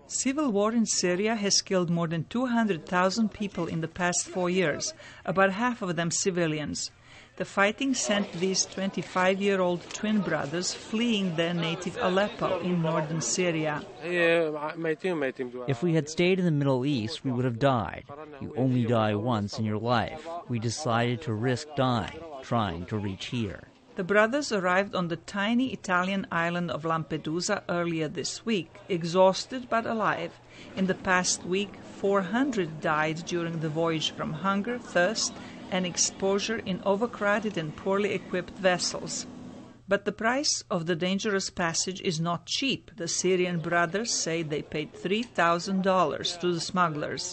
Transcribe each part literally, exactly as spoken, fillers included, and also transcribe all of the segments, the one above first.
Civil war in Syria has killed more than two hundred thousand people in the past four years, about half of them civilians. The fighting sent these twenty-five-year-old twin brothers fleeing their native Aleppo in northern Syria. If we had stayed in the Middle East, we would have died. You only die once in your life. We decided to risk dying, trying to reach here. The brothers arrived on the tiny Italian island of Lampedusa earlier this week, exhausted but alive. In the past week, four hundred died during the voyage from hunger, thirst, and exposure in overcrowded and poorly equipped vessels. But the price of the dangerous passage is not cheap. The Syrian brothers say they paid three thousand dollars to the smugglers.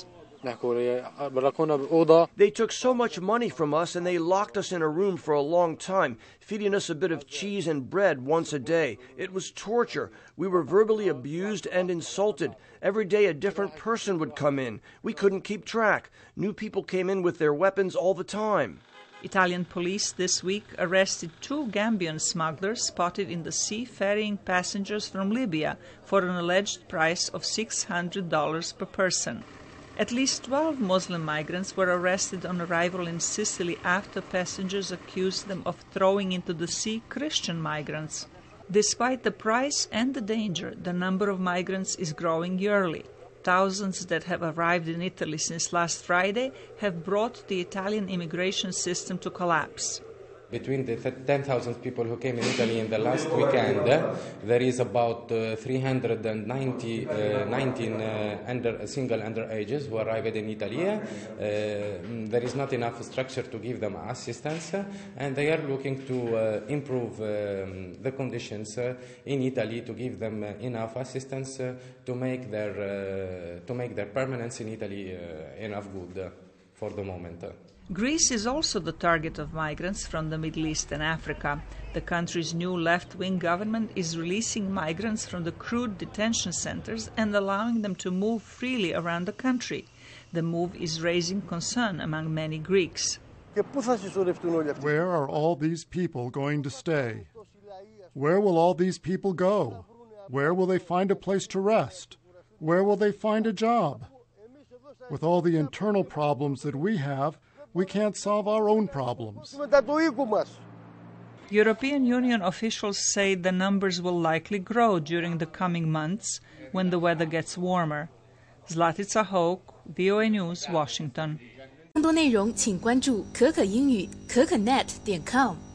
They took so much money from us and they locked us in a room for a long time, feeding us a bit of cheese and bread once a day. It was torture. We were verbally abused and insulted. Every day a different person would come in. We couldn't keep track. New people came in with their weapons all the time. Italian police this week arrested two Gambian smugglers spotted in the sea ferrying passengers from Libya for an alleged price of six hundred dollars per person. At least twelve Muslim migrants were arrested on arrival in Sicily after passengers accused them of throwing into the sea Christian migrants. Despite the price and the danger, the number of migrants is growing yearly. Thousands that have arrived in Italy since last Friday have brought the Italian immigration system to collapse. Between the ten thousand people who came in Italy in the last weekend, uh, there is about uh, three hundred ninety, uh, nineteen uh, under, single underages who arrived in Italy. Uh, there is not enough structure to give them assistance, uh, and they are looking to uh, improve um, the conditions uh, in Italy to give them uh, enough assistance uh, to make their uh, to make their permanence in Italy uh, enough good uh, for the moment. Uh. Greece is also the target of migrants from the Middle East and Africa. The country's new left-wing government is releasing migrants from the crude detention centers and allowing them to move freely around the country. The move is raising concern among many Greeks. Where are all these people going to stay? Where will all these people go? Where will they find a place to rest? Where will they find a job? With all the internal problems that we have, we can't solve our own problems. European Union officials say the numbers will likely grow during the coming months when the weather gets warmer. Zlatica Hoke, V O A News, Washington. 更多内容请关注可可英语可可 net 点 com。